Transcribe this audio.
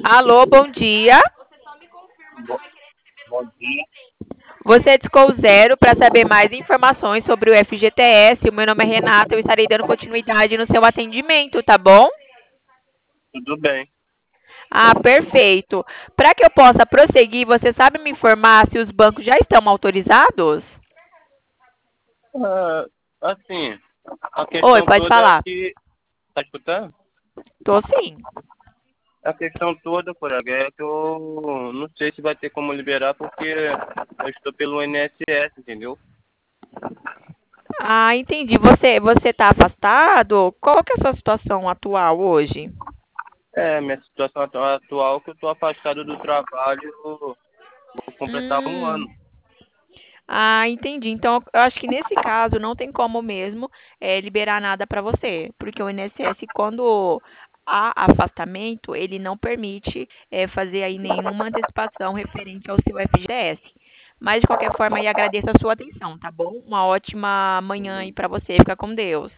Alô, bom dia. Bom, bom dia, Você discou zero para saber mais informações sobre o FGTS. O meu nome é Renata, eu estarei dando continuidade no seu atendimento, tá bom? tudo bem? Ah, perfeito. Para que eu possa prosseguir, você sabe me informar se os bancos já estão autorizados? Ah, assim, a Oi, questão pode toda é falar. que. Tá escutando? Tô sim. A questão toda, colega, é que eu não sei se vai ter como liberar porque eu estou pelo INSS, entendeu? Ah, entendi. Você está afastado? Qual que é a sua situação atual hoje? É, minha situação atual é que eu estou afastado do trabalho, vou completar um Hum. ano. Ah, entendi. Então, eu acho que nesse caso não tem como mesmo liberar nada para você, porque o INSS, quando há afastamento, ele não permite fazer aí nenhuma antecipação referente ao seu FGTS. Mas, de qualquer forma, aí agradeço a sua atenção, tá bom? Uma ótima manhã aí para você. Fica com Deus.